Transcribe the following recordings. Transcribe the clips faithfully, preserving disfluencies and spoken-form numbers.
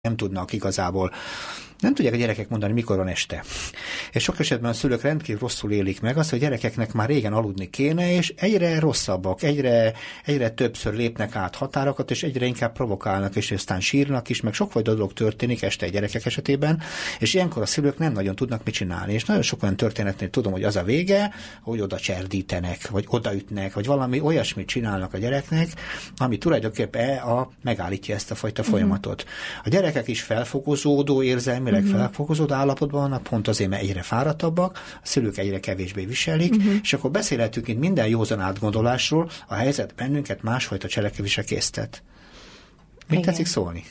nem tudnak igazából, nem tudják a gyerekek mondani, mikor van este. És sok esetben a szülők rendkívül rosszul élik meg azt, hogy a gyerekeknek már régen aludni kéne, és egyre rosszabbak, egyre, egyre többször lépnek át határokat, és egyre inkább provokálnak, és aztán sírnak is, meg sokfajta dolog történik este egy gyerekek esetében, és ilyenkor a szülők nem nagyon tudnak mit csinálni. És nagyon sok olyan történetnél tudom, hogy az a vége, hogy oda cserdítenek, vagy odaütnek, vagy valami olyasmit csinálnak a gyereknek, ami tulajdonképpen a, megállítja ezt a fajta folyamatot. A gyerekek is felfokozódó érzelmi Uh-huh. felfokozódó állapotban vannak, pont azért, mert egyre fáradtabbak, a szülők egyre kevésbé viselik, uh-huh. és akkor beszélhetünk itt minden józan átgondolásról, a helyzet bennünket másfajta cselekvésre késztet. Mit Igen. tetszik szólni?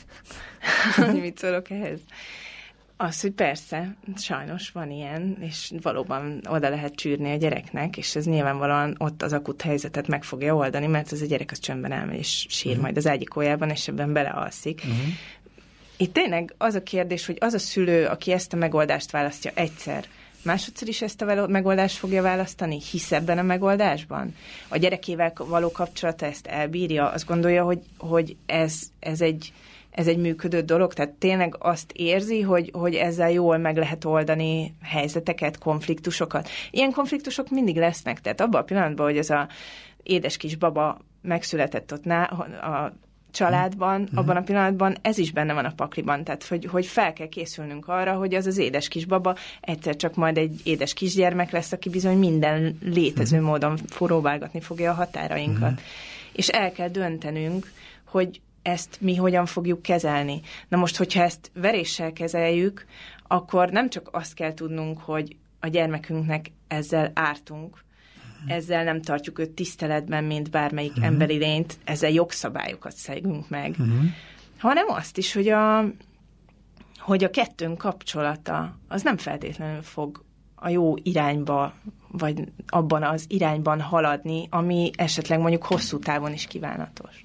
Mit szólok ehhez? Az, hogy persze, sajnos van ilyen, és valóban oda lehet csűrni a gyereknek, és ez nyilvánvalóan ott az akut helyzetet meg fogja oldani, mert az a gyerek az csöndben elmegy, és sír uh-huh. majd az ágyikójában, és ebben belealszik. Uh-huh. Itt tényleg az a kérdés, hogy az a szülő, aki ezt a megoldást választja egyszer, másodszor is ezt a megoldást fogja választani? Hisz ebben a megoldásban? A gyerekével való kapcsolata ezt elbírja? Azt gondolja, hogy, hogy ez, ez, egy, ez egy működő dolog? Tehát tényleg azt érzi, hogy, hogy ezzel jól meg lehet oldani helyzeteket, konfliktusokat? Ilyen konfliktusok mindig lesznek. Tehát abban a pillanatban, hogy az a édes kis baba megszületett ott ná, a családban, mm. abban a pillanatban ez is benne van a pakliban, tehát hogy, hogy fel kell készülnünk arra, hogy az az édes kisbaba egyszer csak majd egy édes kisgyermek lesz, aki bizony minden létező mm. módon próbálgatni fogja a határainkat. Mm. És el kell döntenünk, hogy ezt mi hogyan fogjuk kezelni. Na most, hogyha ezt veréssel kezeljük, akkor nem csak azt kell tudnunk, hogy a gyermekünknek ezzel ártunk, ezzel nem tartjuk őt tiszteletben, mint bármelyik uh-huh. emberi lényt, ezzel jogszabályokat szegünk meg, uh-huh. hanem azt is, hogy a, hogy a kettőnk kapcsolata az nem feltétlenül fog a jó irányba, vagy abban az irányban haladni, ami esetleg mondjuk hosszú távon is kívánatos.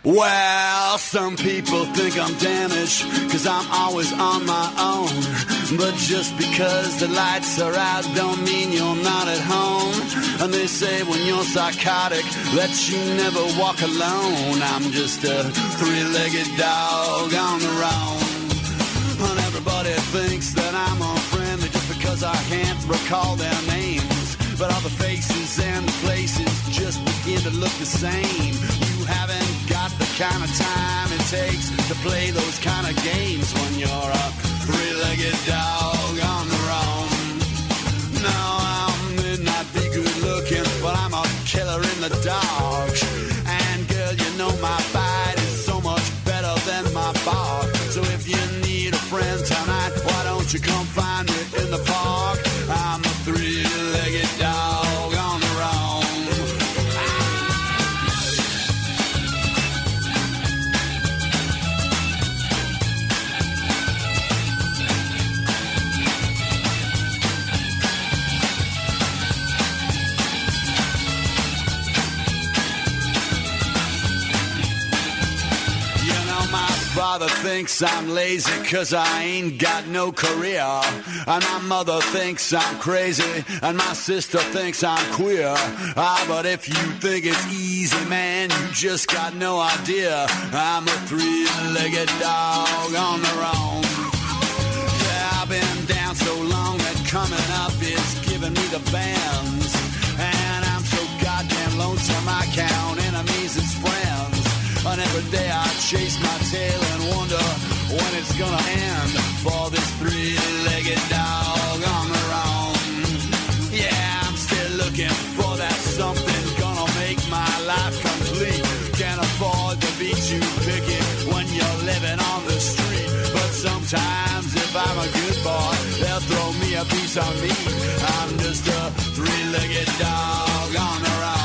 Well, some people think I'm damaged, cause I'm always on my own. But just because the lights are out don't mean you're not at home. And they say when you're psychotic that you never walk alone. I'm just a three-legged dog on the roam. And everybody thinks that I'm unfriendly just because I can't recall their names. But all the faces and the places just begin to look the same. You haven't got the kind of time it takes to play those kind of games when you're a three-legged dog on the roam. No, I may not be good looking, but I'm a killer in the dark. And girl, you know my bite is so much better than my bark. So if you need a friend tonight, why don't you come find me in the park? I'm a three-legged dog on the roam. Father thinks I'm lazy cause I ain't got no career. And my mother thinks I'm crazy. And my sister thinks I'm queer. Ah, but if you think it's easy, man, you just got no idea. I'm a three-legged dog on the roam. Yeah, I've been down so long that coming up is giving me the bends. And I'm so goddamn lonesome I count enemies as friends. And every day I chase my tail and wonder when it's gonna end for this three-legged dog on the roam. Yeah, I'm still looking for that something gonna make my life complete. Can't afford to be too picky when you're living on the street. But sometimes if I'm a good boy, they'll throw me a piece of meat. I'm just a three-legged dog on the roam.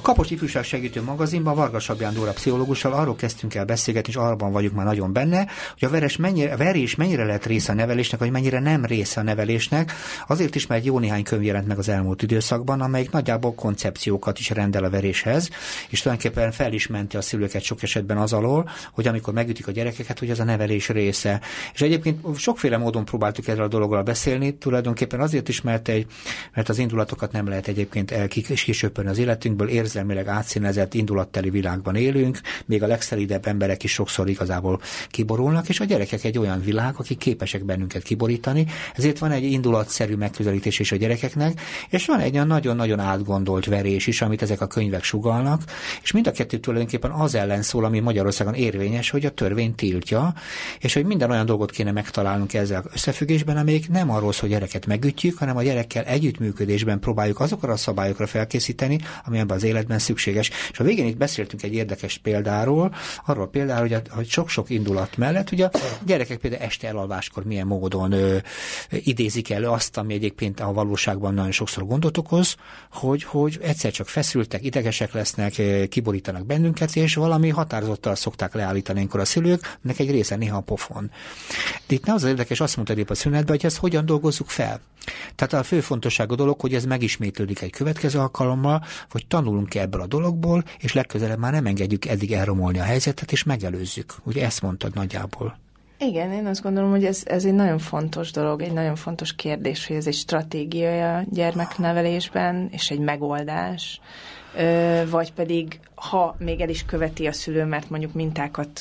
Kapocs Ifjúság Segítő Magazinban Varga Sabján Dóra pszichológussal arról kezdtünk el beszélgetni, és arban vagyunk már nagyon benne, hogy a veres mennyire, a verés mennyire lehet része a nevelésnek, vagy mennyire nem része a nevelésnek. Azért is, mert jó néhány könyv jelent meg az elmúlt időszakban, amelyik nagyjából koncepciókat is rendel a veréshez, és tulajdonképpen fel is menti a szülőket sok esetben az alól, hogy amikor megütik a gyerekeket, hogy ez a nevelés része. És egyébként sokféle módon próbáltuk erről a dologról beszélni, tulajdonképpen azért is, mert, egy, mert az indulatokat nem lehet egyébként elkisöpörni az életünkből, érzelmileg átszínezett, indulatteli világban élünk, még a legszelídebb emberek is sokszor igazából kiborulnak, és a gyerekek egy olyan világ, akik képesek bennünket kiborítani, ezért van egy indulatszerű megközelítés is a gyerekeknek, és van egy olyan nagyon-nagyon átgondolt verés is, amit ezek a könyvek sugallnak, és mind a kettő tulajdonképpen az ellen szól, ami Magyarországon érvényes, hogy a törvény tiltja, és hogy minden olyan dolgot kéne megtalálnunk ezzel összefüggésben, amelyik nem arról szól, hogy gyereket megütjük, hanem a gyerekkel együttműködésben próbáljuk azokra a szabályokra felkészíteni, ami ebben az életben szükséges. És a végén itt beszéltünk egy érdekes példáról, arról például, hogy, a, hogy sok-sok indulat mellett, ugye a gyerekek például este elalváskor milyen módon ö, idézik elő azt, ami egyébként a valóságban nagyon sokszor gondot okoz, hogy, hogy egyszer csak feszültek, idegesek lesznek, kiborítanak bennünket, és valami határozottal szokták leállítani ilyenkor a szülők, ennek egy része néha a pofon. De itt nem az az érdekes, azt mondta épp a szünetben, hogy ezt hogyan dolgozzuk fel. Tehát a fő fontosságú dolog, hogy ez megismétlődik egy következő alkalommal, hogy tanulunk-e ebből a dologból, és legközelebb már nem engedjük eddig elromolni a helyzetet, és megelőzzük. Ugye ezt mondtad nagyjából. Igen, én azt gondolom, hogy ez, ez egy nagyon fontos dolog, egy nagyon fontos kérdés, hogy ez egy stratégia a gyermeknevelésben, és egy megoldás, vagy pedig, ha még el is követi a szülő, mert mondjuk mintákat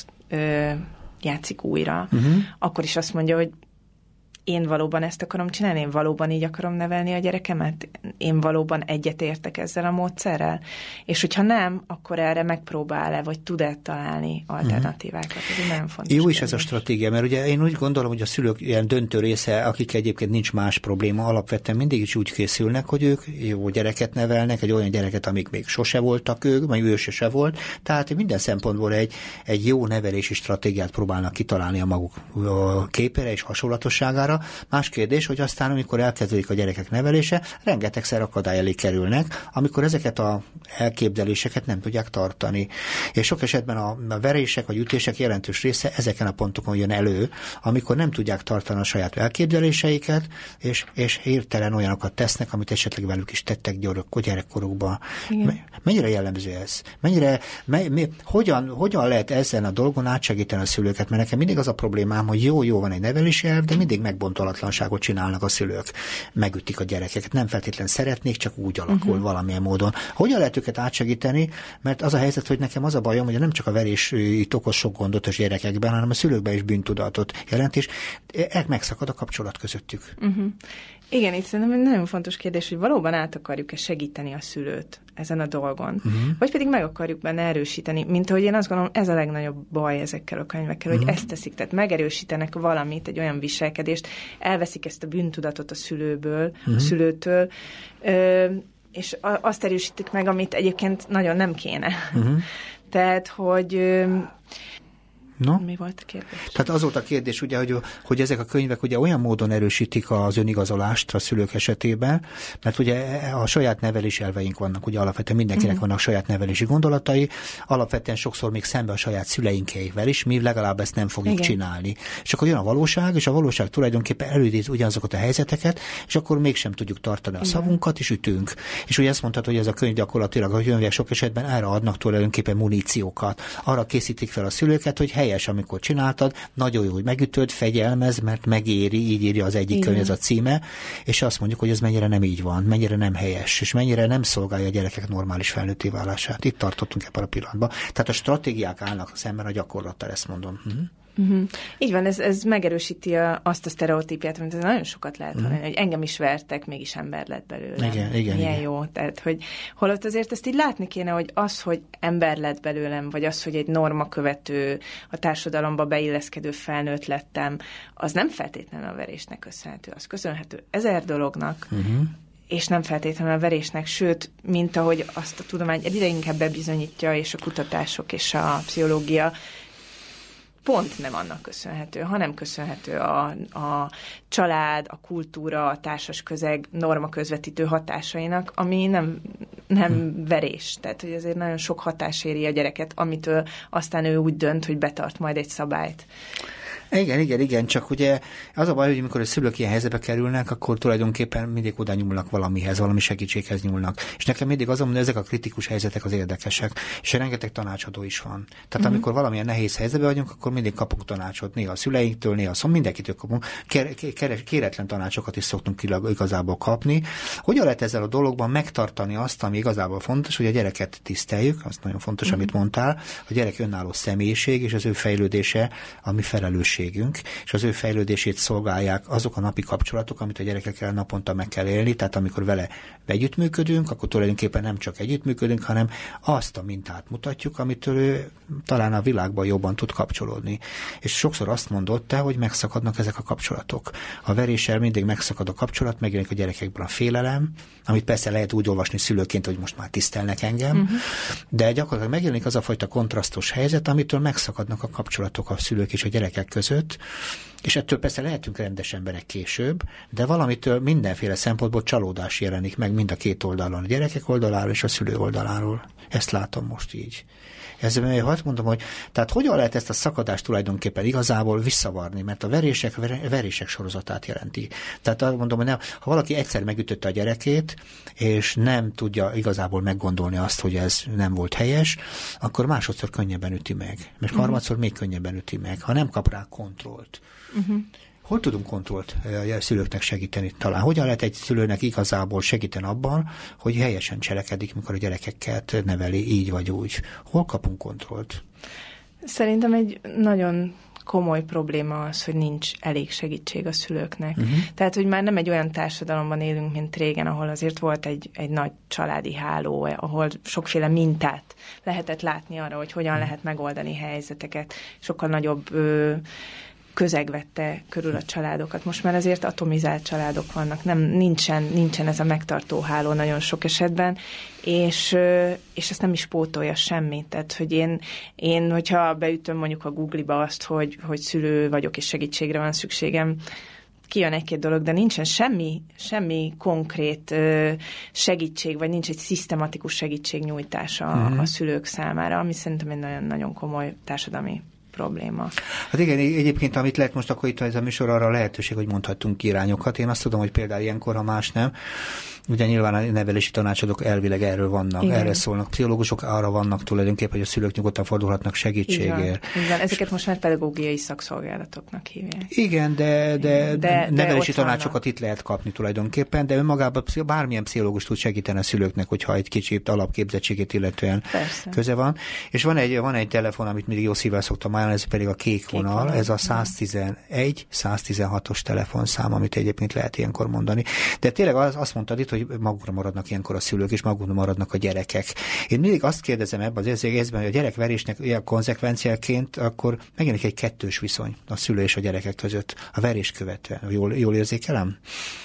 játszik újra, uh-huh. akkor is azt mondja, hogy én valóban ezt akarom csinálni, én valóban így akarom nevelni a gyerekemet, én valóban egyetértek ezzel a módszerrel, és hogyha nem, akkor erre megpróbál-e, vagy tud-e találni alternatívákat. Ez egy nagyon fontos. Jó kérdés. is ez a stratégia, mert ugye én úgy gondolom, hogy a szülők ilyen döntő része, akik egyébként nincs más probléma, alapvetően mindig is úgy készülnek, hogy ők jó gyereket nevelnek, egy olyan gyereket, amik még sose voltak ők, vagy ő se volt, tehát minden szempontból egy, egy jó nevelési stratégiát próbálnak kitalálni a maguk képére és hasonlatosságára. Más kérdés, hogy aztán, amikor elkezdődik a gyerekek nevelése, rengetegszer akadály elé kerülnek, amikor ezeket az elképzeléseket nem tudják tartani. És sok esetben a, a verések vagy ütések jelentős része ezeken a pontokon jön elő, amikor nem tudják tartani a saját elképzeléseiket, és, és hirtelen olyanokat tesznek, amit esetleg velük is tettek gyerekkorukban. Mennyire jellemző ez? Mennyire, me, mi, hogyan, hogyan lehet ezen a dolgon átsegíteni a szülőket? Mert nekem mindig az a problémám, hogy jó, jó van egy nevelési elv, de mindig megbontolatlanságot csinálnak a szülők. Megütik a gyerekeket. Nem feltétlenül szeretnék, csak úgy alakul uh-huh. valamilyen módon. Hogyan lehet őket átsegíteni? Mert az a helyzet, hogy nekem az a bajom, hogy nem csak a verés itt okoz sok gondot a gyerekekben, hanem a szülőkben is bűntudatot jelent, és megszakad a kapcsolat közöttük. Uh-huh. Igen, itt szerintem egy nagyon fontos kérdés, hogy valóban át akarjuk-e segíteni a szülőt ezen a dolgon, uh-huh. vagy pedig meg akarjuk benne erősíteni, mint ahogy én azt gondolom, ez a legnagyobb baj ezekkel a könyvekkel, uh-huh. hogy ezt teszik, tehát megerősítenek valamit, egy olyan viselkedést, elveszik ezt a bűntudatot a szülőből, uh-huh. a szülőtől, ö, és a, azt erősítik meg, amit egyébként nagyon nem kéne. Uh-huh. Tehát, hogy... Ö, No? Mi volt a kérdés? Tehát az volt a kérdés, ugye, hogy, hogy ezek a könyvek ugye olyan módon erősítik az önigazolást a szülők esetében, mert ugye a saját nevelési elveink vannak, ugye alapvetően mindenkinek uh-huh. vannak saját nevelési gondolatai, alapvetően sokszor még szembe a saját szüleinkeivel is, mi legalább ezt nem fogjuk Igen. csinálni. És akkor jön a valóság, és a valóság tulajdonképpen elődíz ugyanazokat a helyzeteket, és akkor mégsem tudjuk tartani a Igen. szavunkat, és ütünk. És ugye ezt mondtad, hogy ez a könyv gyakorlatilag a könyvek sok esetben erre adnak tulajdonképpen muníciókat. Arra készítik fel a szülőket, hogy helyes, amikor csináltad, nagyon jó, hogy megütöd, fegyelmez, mert megéri, így írja az egyik könyv, ez a címe, és azt mondjuk, hogy ez mennyire nem így van, mennyire nem helyes, és mennyire nem szolgálja a gyerekek normális felnőtté válását. Itt tartottunk ebben a pillanatban. Tehát a stratégiák állnak szemben a gyakorlattal, ezt mondom. Uh-huh. Uh-huh. Így van, ez, ez megerősíti a, azt a sztereotípiát, amit ez nagyon sokat lehet hallani, uh-huh. hogy engem is vertek, mégis ember lett belőlem. Igen, igen, Milyen igen. jó. Tehát, hogy holott azért ezt így látni kéne, hogy az, hogy ember lett belőlem, vagy az, hogy egy normakövető, a társadalomba beilleszkedő felnőtt lettem, az nem feltétlenül a verésnek köszönhető. Az köszönhető ezer dolognak, uh-huh. és nem feltétlenül a verésnek, sőt, mint ahogy azt a tudomány egyre inkább bebizonyítja, és a kutatások, és a pszichológia pont nem annak köszönhető, hanem köszönhető a, a család, a kultúra, a társas közeg norma közvetítő hatásainak, ami nem nem verés. Tehát, hogy azért nagyon sok hatás éri a gyereket, amitől aztán ő úgy dönt, hogy betart majd egy szabályt. Igen, igen, igen, csak ugye az a baj, hogy amikor a szülők ilyen helyzetbe kerülnek, akkor tulajdonképpen mindig oda nyúlnak valamihez, valami segítséghez nyúlnak. És nekem mindig az, hogy ezek a kritikus helyzetek az érdekesek, és rengeteg tanácsadó is van. Tehát uh-huh. amikor valamilyen nehéz helyzetbe vagyunk, akkor mindig kapunk tanácsot, néha a szüleinktől, néha szóval mindenkitől kapunk. Kéretlen tanácsokat is szoktunk igazából kapni. Hogyan lehet ezzel a dologban megtartani azt, ami igazából fontos, hogy a gyereket tiszteljük, az nagyon fontos, uh-huh. amit mondtál, a gyerek önálló személyiség, és az ő fejlődése, ami felelős és az ő fejlődését szolgálják azok a napi kapcsolatok, amit a gyerekekkel naponta meg kell élni, tehát amikor vele együttműködünk, akkor tulajdonképpen nem csak együttműködünk, hanem azt a mintát mutatjuk, amitől ő talán a világban jobban tud kapcsolódni. És sokszor azt mondod te, hogy megszakadnak ezek a kapcsolatok. A veréssel mindig megszakad a kapcsolat, megjelenik a gyerekekben a félelem, amit persze lehet úgy olvasni szülőként, hogy most már tisztelnek engem, uh-huh. de gyakorlatilag megjelenik az a fajta kontrasztos helyzet, amitől megszakadnak a kapcsolatok a szülők és a gyerekek között, és ettől persze lehetünk rendes emberek később, de valamitől mindenféle szempontból csalódás jelenik meg mind a két oldalon, a gyerekek oldaláról és a szülő oldaláról. Ezt látom most így. Ezzel azt mondom, hogy tehát hogyan lehet ezt a szakadást tulajdonképpen igazából visszavarni, mert a verések, verések sorozatát jelenti. Tehát azt mondom, hogy nem, ha valaki egyszer megütötte a gyerekét, és nem tudja igazából meggondolni azt, hogy ez nem volt helyes, akkor másodszor könnyebben üti meg. Mert uh-huh. harmadszor még könnyebben üti meg, ha nem kap rá kontrollt. Uh-huh. Hol tudunk kontrollt a szülőknek segíteni? Talán hogyan lehet egy szülőnek igazából segíteni abban, hogy helyesen cselekedik, mikor a gyerekeket neveli így vagy úgy? Hol kapunk kontrollt? Szerintem egy nagyon komoly probléma az, hogy nincs elég segítség a szülőknek. Uh-huh. Tehát, hogy már nem egy olyan társadalomban élünk, mint régen, ahol azért volt egy, egy nagy családi háló, ahol sokféle mintát lehetett látni arra, hogy hogyan uh-huh. lehet megoldani helyzeteket. Sokkal nagyobb ö, közeg vette körül a családokat. Most már azért atomizált családok vannak, nem, nincsen, nincsen ez a megtartó háló nagyon sok esetben, és, és ezt nem is pótolja semmit. Tehát, hogy én, én hogyha beütöm mondjuk a Google-ba azt, hogy, hogy szülő vagyok, és segítségre van szükségem, kijön egy-két dolog, de nincsen semmi, semmi konkrét segítség, vagy nincs egy szisztematikus segítségnyújtás a, uh-huh. a szülők számára, ami szerintem egy nagyon-nagyon komoly társadalmi probléma. Hát igen, egyébként amit lehet most akkor itt ez a műsor arra lehetőség, hogy mondhatunk irányokat. Én azt tudom, hogy például ilyenkor, ha más nem, ugye nyilván a nevelési tanácsadók elvileg erről vannak, igen. erre szólnak. Pszichológusok arra vannak tulajdonképpen, hogy a szülők nyugodtan fordulhatnak segítségért. Igen, ezeket most már pedagógiai szakszolgálatoknak hívják. Igen, de, de, de nevelési de tanácsokat vannak. Itt lehet kapni tulajdonképpen, de önmagában bármilyen pszichológus tud segíteni a szülőknek, hogyha egy kicsit alapképzettségét illetően Persze. köze van. És van egy, van egy telefon, amit mindig jó szívvel szoktam ajánlani, ez pedig a kék, kék vonal, vonal, ez a száztizenegy száztizenhatos telefonszám, amit egyébként lehet ilyenkor mondani. De tényleg az, azt mondtad itt, hogy magukra maradnak ilyenkor a szülők, és magukra maradnak a gyerekek. Én mindig azt kérdezem ebben az érzésben, hogy a gyerekverésnek ilyen konzekvenciaként akkor megjelenik egy kettős viszony a szülő és a gyerekek között, a verés követően. Jól, jól érzékelem?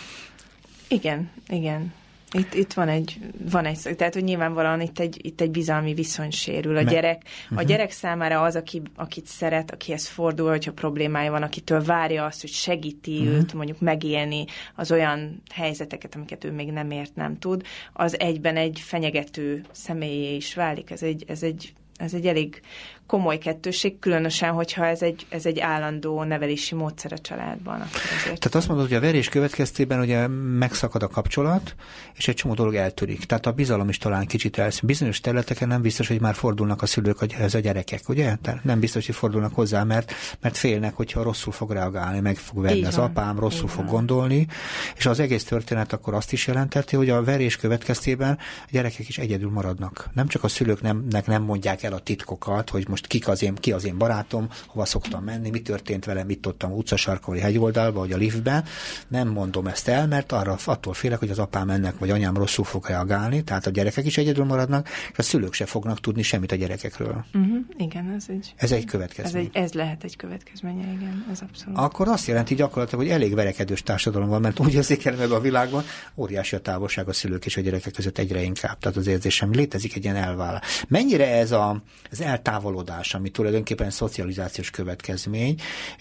Igen, igen. Itt, itt van egy, van egy, tehát hogy nyilvánvalóan itt egy, itt egy bizalmi viszony sérül. A gyerek, uh-huh. a gyerek számára az, aki, akit szeret, akihez fordul, hogyha problémája van, akitől várja azt, hogy segíti uh-huh. őt mondjuk megélni az olyan helyzeteket, amiket ő még nem ért, nem tud, az egyben egy fenyegető személyé is válik. Ez egy, ez egy, ez egy elég komoly kettőség, különösen, hogyha ez egy, ez egy állandó nevelési módszer a családban. Tehát azt mondod, hogy a verés következtében ugye megszakad a kapcsolat, és egy csomó dolog eltörik. Tehát a bizalom is talán kicsit elsz. Bizonyos területeken nem biztos, hogy már fordulnak a szülők, ez a gyerekek, ugye? Tehát nem biztos, hogy fordulnak hozzá, mert, mert félnek, hogyha rosszul fog reagálni, meg fog venni az apám, rosszul fog gondolni, és az egész történet akkor azt is jelentette, hogy a verés következtében a gyerekek is egyedül maradnak. Nem csak a szülőknek nem mondják el a titkokat, hogy most Kik az én, ki az én barátom, hova szoktam menni, mi történt velem, mit tudtam utcasarkon, vagy hegyoldalba, vagy a liftben. Nem mondom ezt el, mert arra attól félek, hogy az apám ennek, vagy anyám rosszul fog reagálni, tehát a gyerekek is egyedül maradnak, és a szülők se fognak tudni semmit a gyerekekről. Uh-huh, igen, ez egy, ez egy következmény. Ez, egy, ez lehet egy következménye, igen, ez abszolút. Akkor azt jelenti gyakorlatilag, hogy elég verekedős társadalom van, mert úgy érzékel meg a világban, óriási a távolság a szülők és a gyerekek között egyre inkább. Tehát az érzésem létezik egy ilyen elvállás. Mennyire ez a a, az eltávolodás, ami tulajdonképpen szocializációs következmény,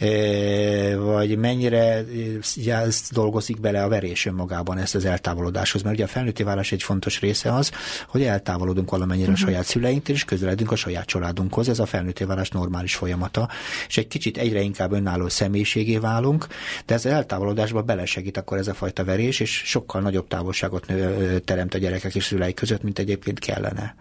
vagy mennyire dolgozik bele a verés önmagában ezt az eltávolodáshoz, mert ugye a felnőtté válás egy fontos része az, hogy eltávolodunk valamennyire uh-huh. a saját szüleinktől, és közeledünk a saját családunkhoz, ez a felnőtté válás normális folyamata, és egy kicsit egyre inkább önálló személyiségé válunk, de ez az eltávolodásba belesegít akkor ez a fajta verés, és sokkal nagyobb távolságot teremt a gyerekek és szüleik között, mint egyébként kellene.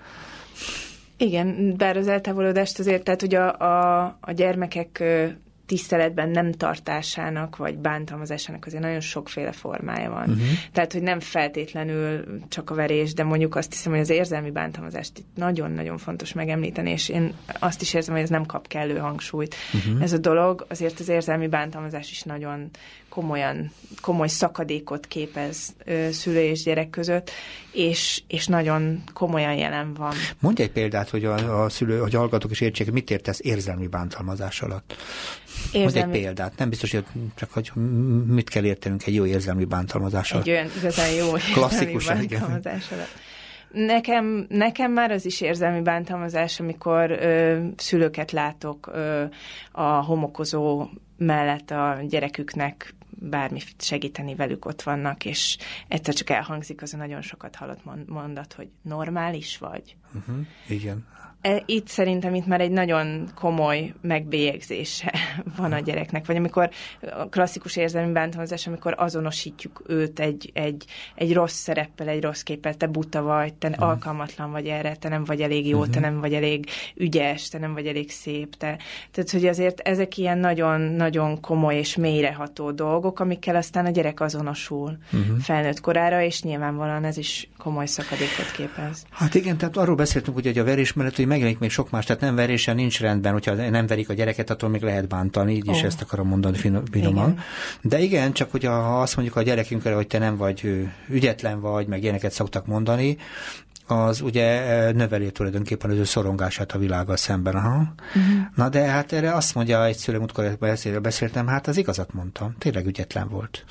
Igen, bár az eltávolodást azért, tehát hogy a, a, a gyermekek tiszteletben nem tartásának, vagy bántalmazásának azért nagyon sokféle formája van. Uh-huh. Tehát, hogy nem feltétlenül csak a verés, de mondjuk azt hiszem, hogy az érzelmi bántalmazást itt nagyon-nagyon fontos megemlíteni, és én azt is érzem, hogy ez nem kap kellő hangsúlyt. Uh-huh. Ez a dolog, azért az érzelmi bántalmazás is nagyon komolyan, komoly szakadékot képez ö, szülő és gyerek között, és, és nagyon komolyan jelen van. Mondj egy példát, hogy a, a szülő, hogy hallgatók is értsék, mit értesz érzelmi bántalmazás alatt? Érzelmi... Mondj egy példát. Nem biztos, hogy csak hogy mit kell értenünk egy jó érzelmi bántalmazás alatt. Egy olyan igazán jó érzelmi bántalmazás alatt. Nekem, nekem már az is érzelmi bántalmazás, amikor ö, szülőket látok ö, a homokozó mellett a gyereküknek bármi segíteni velük ott vannak, és egyszer csak elhangzik az a nagyon sokat hallott mondat, hogy normális vagy. Uh-huh, igen. Itt szerintem itt már egy nagyon komoly megbélyegzése van a gyereknek, vagy amikor a klasszikus érzelmi bántalmazás, amikor azonosítjuk őt egy, egy, egy rossz szereppel, egy rossz képpel, te buta vagy, te uh-huh. alkalmatlan vagy erre, te nem vagy elég jó, uh-huh. te nem vagy elég ügyes, te nem vagy elég szép. Te. Tehát, hogy azért ezek ilyen nagyon-nagyon komoly és mélyreható dolgok, amikkel aztán a gyerek azonosul uh-huh. felnőtt korára, és nyilvánvalóan ez is komoly szakadékot képez. Hát igen, tehát arról beszéltünk, ugye, hogy a verés mellett, hogy megjelenik még sok más, tehát nem verésen nincs rendben, hogyha nem verik a gyereket, attól még lehet bántani, így oh. is ezt akarom mondani finoman. Igen. De igen, csak hogyha azt mondjuk a gyerekünkre, hogy te nem vagy ügyetlen vagy, meg ilyeneket szoktak mondani, az ugye növeli tulajdonképpen az ő szorongását a világgal szemben. Aha. Uh-huh. Na de hát erre azt mondja egy szülő, múltkor beszéltem, hát az igazat mondtam, tényleg ügyetlen volt.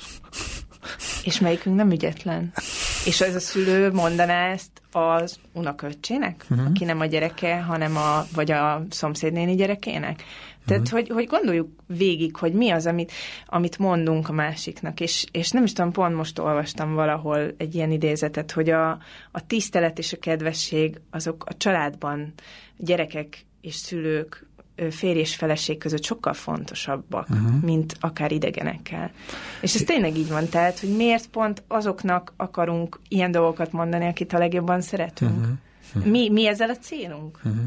És melyikünk nem ügyetlen? És ez a szülő mondaná ezt az unokaöccsének, uh-huh. aki nem a gyereke, hanem a, vagy a szomszédnéni gyerekének? Tehát, uh-huh. hogy, hogy gondoljuk végig, hogy mi az, amit, amit mondunk a másiknak, és, és nem is tudom, pont most olvastam valahol egy ilyen idézetet, hogy a, a tisztelet és a kedvesség azok a családban gyerekek és szülők, férj és feleség között sokkal fontosabbak, uh-huh. mint akár idegenekkel. És ez tényleg így van, tehát, hogy miért pont azoknak akarunk ilyen dolgokat mondani, akit a legjobban szeretünk. Uh-huh. Uh-huh. Mi, mi ezzel a célunk? Uh-huh.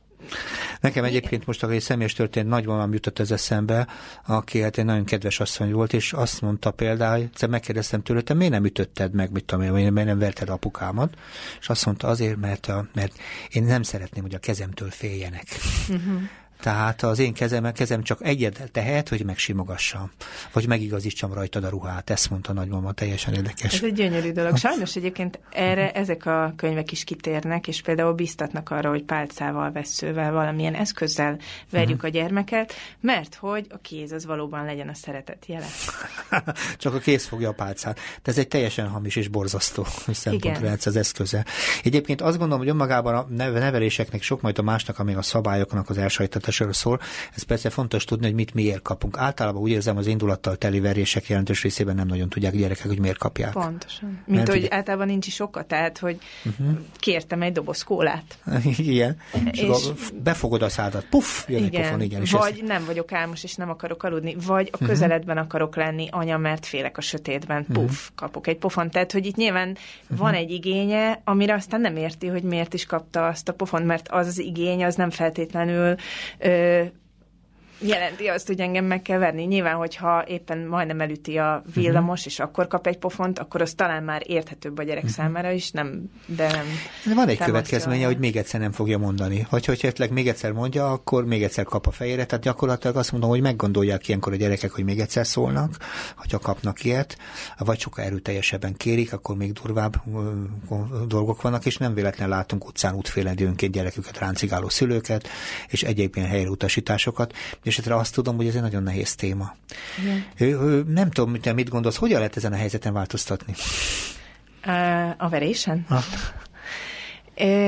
Nekem egyébként most egy személyes történet nagymamám jutott ez eszembe, aki hát egy nagyon kedves asszony volt, és azt mondta például, egyszer megkérdeztem tőle, te miért nem ütötted meg, mit tudom én, miért nem verted apukámat? És azt mondta, azért, mert, a, mert én nem szeretném, hogy a kezemtől féljenek. Uh-huh. Tehát az én kezem, kezem csak egyet tehet, hogy megsimogassam, vagy megigazítsam rajtad a ruhát. Ezt mondta nagymama, teljesen érdekes. Ez egy gyönyörű dolog. Sajnos egyébként erre ezek a könyvek is kitérnek, és például biztatnak arra, hogy pálcával, vesszővel, valamilyen eszközzel verjük uh-huh. a gyermeket, mert hogy a kéz az valóban legyen a szeretet jele. Csak a kéz fogja a pálcát. De ez egy teljesen hamis és borzasztó szempontra lesz az eszköze. Egyébként azt gondolom, hogy önmagában a neveléseknek sok, majd a másnak, amíg a szabályoknak az elsajátításról szól. Ez persze fontos tudni, hogy mit miért kapunk. Általában úgy érzem, az indulattal teli verések jelentős részében nem nagyon tudják a gyerekek, hogy miért kapják. Pontosan. Mint Mert hogy ugye... általában nincs is oka, tehát, hogy uh-huh. kértem egy doboz kólát. Igen. És, és befogod a szádat. Puff, jön igen. egy pofon, igen. És vagy ezt... nem vagyok álmos, és nem akarok aludni. Vagy a közeledben uh-huh. akarok lenni, anya, mert félek a sötétben. Puff, uh-huh. kapok egy pofon. Tehát, hogy itt nyilván uh-huh. van egy igénye, amire aztán nem érti, hogy miért is kapta azt a pofont, mert az az igény, az nem feltétlenül Ö, jelenti azt, hogy engem meg kell verni. Nyilván, hogyha éppen majdnem elüti a villamos, uh-huh. és akkor kap egy pofont, akkor az talán már érthetőbb a gyerek uh-huh. számára is, nem, de nem. De van egy következménye, hogy még egyszer nem fogja mondani. Vagy hogyha esetleg még egyszer mondja, akkor még egyszer kap a fejére. Tehát gyakorlatilag azt mondom, hogy meggondolják ilyenkor a gyerekek, hogy még egyszer szólnak, hogyha kapnak ilyet, vagy sokkal erőteljesebben kérik, akkor még durvább dolgok vannak, és nem véletlen látunk utcán útfélen időnként gyereküket ráncigáló szülőket, és egyéb ilyen helyreutasításokat. És ezre azt tudom, hogy ez egy nagyon nehéz téma. Igen. Nem tudom, mit, mit gondolsz, hogyan lehet ezen a helyzeten változtatni? A verésen?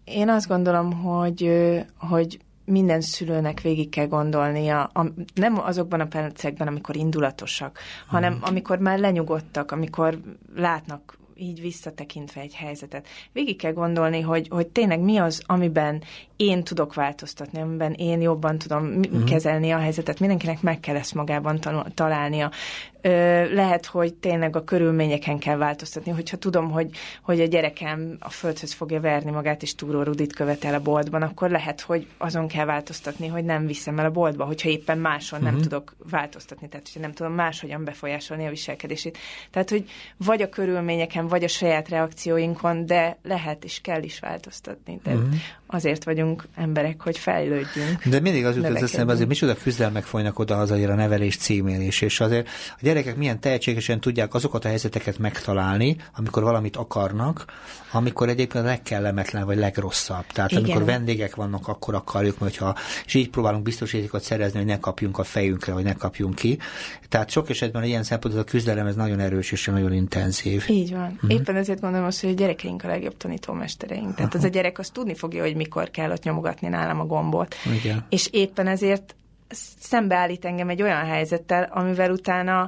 Én azt gondolom, hogy, hogy minden szülőnek végig kell gondolnia, a, nem azokban a percekben, amikor indulatosak, hanem hmm. amikor már lenyugodtak, amikor látnak így visszatekintve egy helyzetet. Végig kell gondolni, hogy, hogy tényleg mi az, amiben én tudok változtatni, amiben én jobban tudom mm. kezelni a helyzetet. Mindenkinek meg kell ezt magában tanul, találnia. Ö, lehet, hogy tényleg a körülményeken kell változtatni, hogyha tudom, hogy, hogy a gyerekem a földhöz fogja verni magát, és Túró Rudit követel a boltban, akkor lehet, hogy azon kell változtatni, hogy nem viszem el a boltba, hogyha éppen máson mm-hmm. nem tudok változtatni, tehát hogyha nem tudom máshogyan befolyásolni a viselkedését. Tehát, hogy vagy a körülményeken, vagy a saját reakcióinkon, de lehet és kell is változtatni. Tehát mm-hmm. azért vagyunk emberek, hogy fejlődjünk. De mindig az jut az eszembe, azért micsoda küzdelmek folynak oda azért a nevelés címén is, és azért a gyerekek milyen tehetségesen tudják azokat a helyzeteket megtalálni, amikor valamit akarnak, amikor egyébként a legkellemetlen vagy legrosszabb. Tehát igen. amikor vendégek vannak, akkor akarjuk, hogyha, és így próbálunk biztosítékot szerezni, hogy ne kapjunk a fejünkre, vagy ne kapjunk ki. Tehát sok esetben ilyen szempontból a küzdelem ez nagyon erős és nagyon intenzív. Így van. Mm-hmm. Éppen ezért gondolom azt, hogy a gyerekeink a legjobb tanítómestereink. Tehát az a gyerek azt tudni fogja, hogy mikor kell ott nyomogatni nálam a gombot. Igen. És éppen ezért szembeállít engem egy olyan helyzettel, amivel utána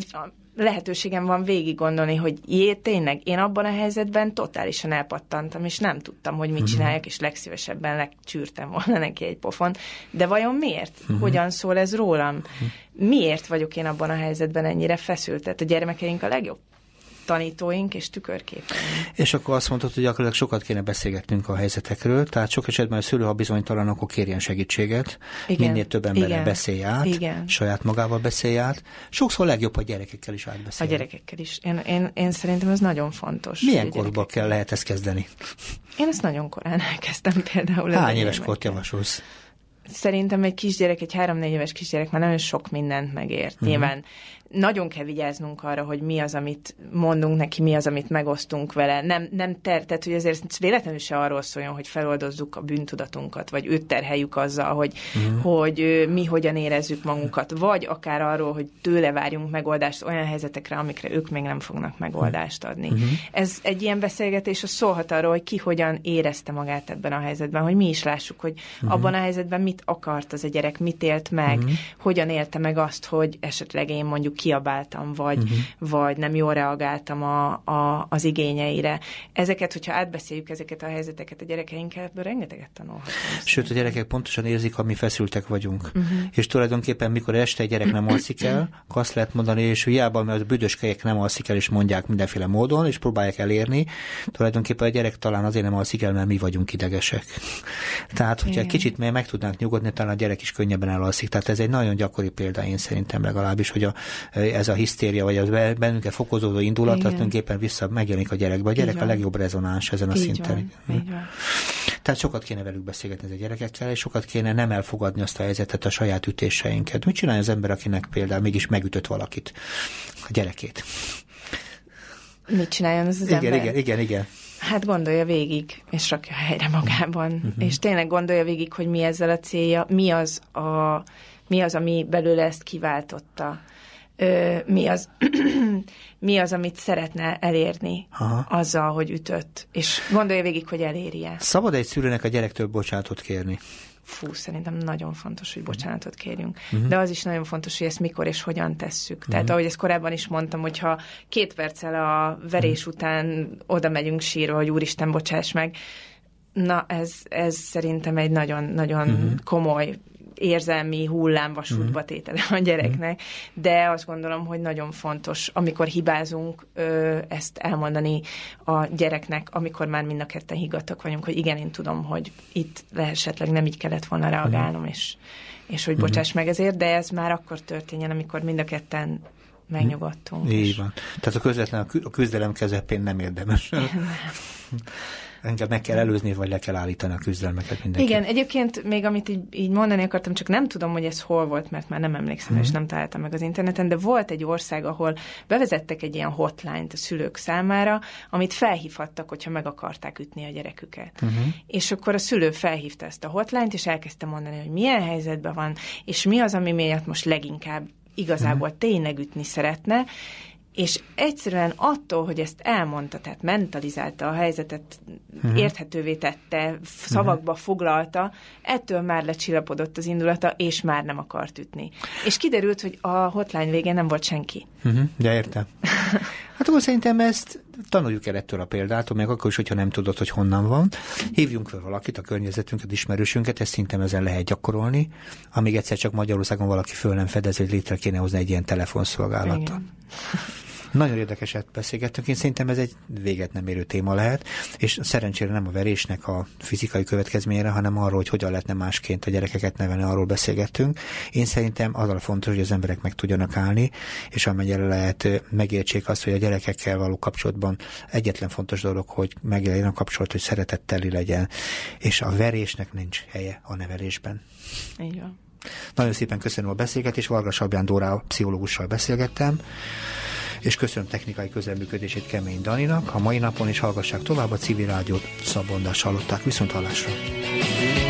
lehetőségem van végig gondolni, hogy jé, tényleg, én abban a helyzetben totálisan elpattantam, és nem tudtam, hogy mit csináljak, és legszívesebben legcsűrtem volna neki egy pofon. De vajon miért? Uh-huh. Hogyan szól ez rólam? Uh-huh. Miért vagyok én abban a helyzetben ennyire feszült? Tehát a gyermekeink a legjobb tanítóink és tükörképeink. És akkor azt mondtad, hogy gyakorlatilag sokat kéne beszélgetnünk a helyzetekről, tehát sok esetben a szülő, ha bizonytalan, akkor kérjen segítséget, igen, minél több emberrel beszélj át, igen. saját magával beszélj át. Sokszor legjobb, a gyerekekkel is átbeszélni. A gyerekekkel is. Én, én, én szerintem ez nagyon fontos. Milyen korban kell lehet ezt kezdeni? Én ezt nagyon korán elkezdtem például. Hány éves kort javasolsz? Szerintem egy kisgyerek, egy három-négy éves kisgyerek már nagyon sok mindent megért. Uh-huh. Nyilván nagyon kell vigyáznunk arra, hogy mi az, amit mondunk neki, mi az, amit megosztunk vele. Nem, nem ter, tehát, hogy azért véletlenül se arról szóljon, hogy feloldozzuk a bűntudatunkat, vagy őt terheljük azzal, hogy, uh-huh. hogy mi hogyan érezzük magunkat, vagy akár arról, hogy tőle várjunk megoldást olyan helyzetekre, amikre ők még nem fognak megoldást adni. Uh-huh. Ez egy ilyen beszélgetés, az szólhat arról, hogy ki hogyan érezte magát ebben a helyzetben, hogy mi is lássuk, hogy uh-huh. abban a helyzetben mit akart az a gyerek, mit élt meg, uh-huh. hogyan élte meg azt, hogy esetleg én mondjuk kiabáltam, vagy, uh-huh. vagy nem jól reagáltam a, a, az igényeire. Ezeket, hogyha átbeszéljük ezeket a helyzeteket a gyerekeinkkel, ebből rengeteget tanulhatunk. Sőt, a gyerekek pontosan érzik, ha mi feszültek vagyunk. Uh-huh. És tulajdonképpen, mikor este egy gyerek nem alszik el, akkor azt lehet mondani, és hiába, mert a büdöskelyek nem alszik el, és mondják mindenféle módon, és próbálják elérni, tulajdonképpen a gyerek talán azért nem alszik el, mert mi vagyunk idegesek. Tehát, hogyha igen. kicsit meg tudnánk nyugodni, talán a gyerek is könnyebben elalszik. Tehát ez egy nagyon gyakori példa, én szerintem legalábbis, hogy a, ez a hisztéria, vagy az bennünk fokozódó indulat, tulajdonképpen vissza megjelenik a gyerekbe. A gyerek a legjobb rezonáns ezen a így szinten. Van, így van. Tehát sokat kéne velük beszélgetni a gyerekekkel, és sokat kéne nem elfogadni azt a helyzetet, a saját ütéseinket. Mit csinálja az ember, akinek például mégis megütött valakit, a gyerekét? Mit csináljon az az igen, ember? Igen, igen, igen. Hát gondolja végig, és rakja helyre magában. Uh-huh. És tényleg gondolja végig, hogy mi ezzel a célja, mi az, a, mi az ami belőle ezt kiváltotta. Ö, mi, az, mi az, amit szeretne elérni aha. azzal, hogy ütött. És gondolja végig, hogy eléri-e. Szabad egy szülőnek a gyerektől bocsánatot kérni? Fú, szerintem nagyon fontos, hogy bocsánatot kérjünk. Uh-huh. De az is nagyon fontos, hogy ezt mikor és hogyan tesszük. Uh-huh. Tehát ahogy ezt korábban is mondtam, hogyha két perccel a verés uh-huh. után oda megyünk sírva, hogy úristen, bocsáss meg, na ez, ez szerintem egy nagyon-nagyon uh-huh. komoly érzelmi hullámvasútba tétele a gyereknek, de azt gondolom, hogy nagyon fontos, amikor hibázunk, ezt elmondani a gyereknek, amikor már mind a ketten higgadtak vagyunk, hogy igen, én tudom, hogy itt esetleg nem így kellett volna reagálnom, és, és hogy bocsáss meg ezért, de ez már akkor történjen, amikor mind a ketten megnyugodtunk. Így van. Tehát a közvetlen a küzdelem közepén nem érdemes. Engem meg kell előzni, vagy le kell állítani a küzdelmeket mindenki. Igen, egyébként még amit így, így mondani akartam, csak nem tudom, hogy ez hol volt, mert már nem emlékszem, mm. és nem találtam meg az interneten, de volt egy ország, ahol bevezettek egy ilyen hotline-t a szülők számára, amit felhívhattak, hogyha meg akarták ütni a gyereküket. Mm-hmm. És akkor a szülő felhívta ezt a hotline-t, és elkezdte mondani, hogy milyen helyzetben van, és mi az, ami miatt most leginkább igazából mm. tényleg ütni szeretne, és egyszerűen attól, hogy ezt elmondta, tehát mentalizálta a helyzetet, uh-huh. érthetővé tette, szavakba uh-huh. foglalta, ettől már lecsillapodott az indulata, és már nem akart ütni. És kiderült, hogy a hotline végén nem volt senki. Uh-huh. De értem. Hát akkor szerintem ezt tanuljuk el ettől a példától, meg akkor is, hogyha nem tudod, hogy honnan van. Hívjunk fel valakit, a környezetünket, ismerősünket, ezt szerintem ezen lehet gyakorolni, amíg egyszer csak Magyarországon valaki föl nem fedez, hogy létre kéne hozni egy ilyen telefonszolgálatot. Nagyon érdekeset beszélgettünk, én szerintem ez egy véget nem érő téma lehet, és szerencsére nem a verésnek a fizikai következményére, hanem arról, hogy hogyan lehetne másként a gyerekeket nevelni, arról beszélgettünk. Én szerintem az a fontos, hogy az emberek meg tudjanak állni, és amennyire lehet megértsék azt, hogy a gyerekekkel való kapcsolatban egyetlen fontos dolog, hogy megjelenjen a kapcsolat, hogy szeretetteli legyen, és a verésnek nincs helye a nevelésben. Így van. Nagyon szépen köszönöm a beszélgetést, Vargas Albján Dóra pszichológussal beszélgettem, és köszönöm technikai közelműködését Kemény Daninak. A mai napon is hallgassák tovább a Civil Rádiót, Szabó Andrást hallották. Viszont hallásra!